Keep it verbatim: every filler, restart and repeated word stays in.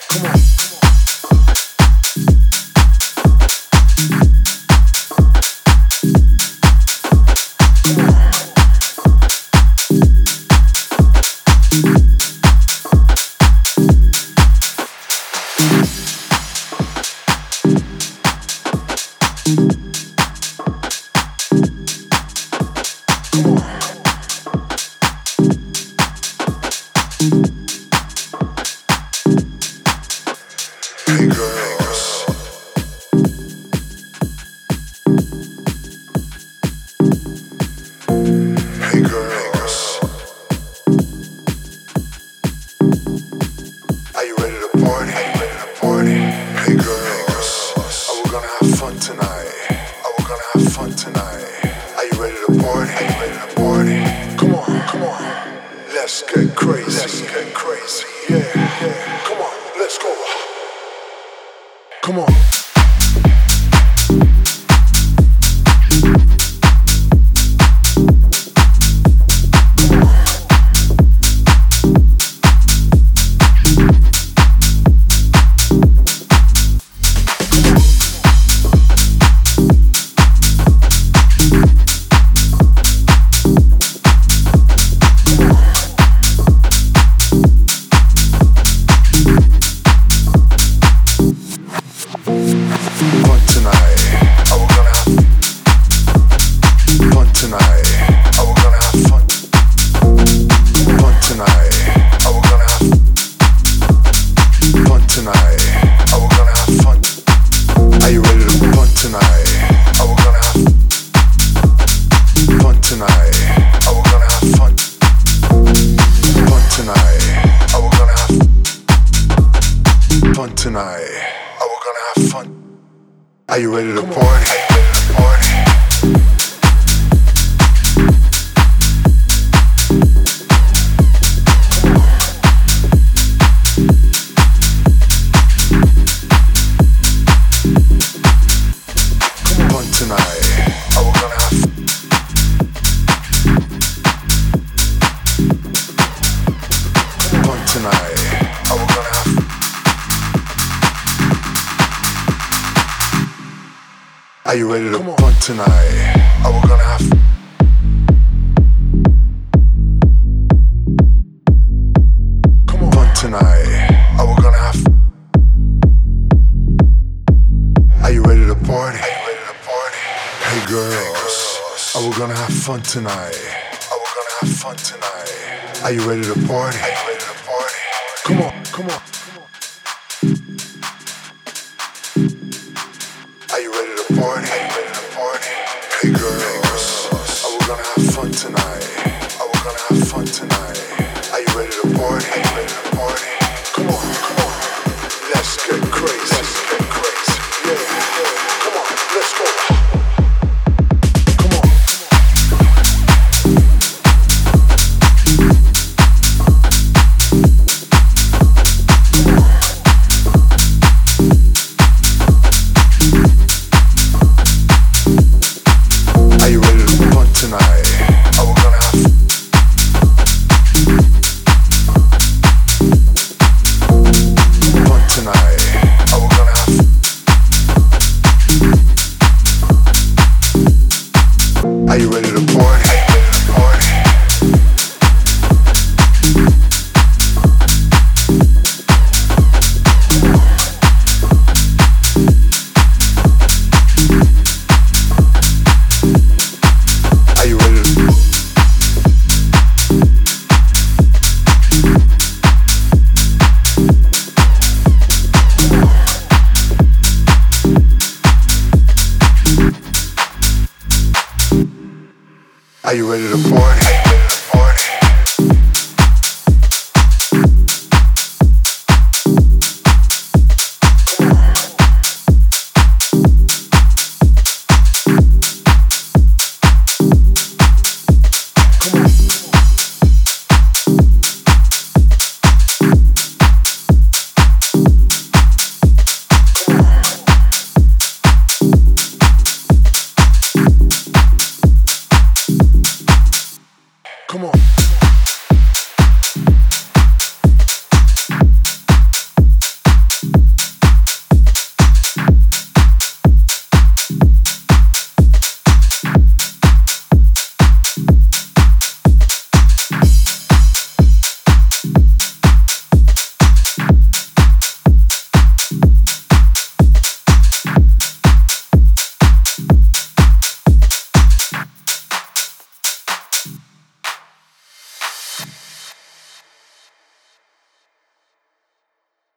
Are you ready to fun tonight? Are we gonna have Come on. Fun tonight? Are we gonna have Are you ready to party? Are you ready to party? Hey girls, are we gonna have fun tonight? Are we gonna have fun tonight? Are you ready to party? Are you ready to party? Come on, come on. Are you ready to party? Are you ready to party? Hey girls, are we gonna have fun tonight? Are we gonna have fun tonight? Are you ready to party? Are you ready to party? Come on, come on. Let's get crazy. Let's get crazy. Yeah, yeah. Come on, let's go. Come on. Are you ready to have fun tonight? Are we gonna have fun tonight? Are we gonna have Are you ready to party? Are you ready to party? Are you ready to Are you ready to party?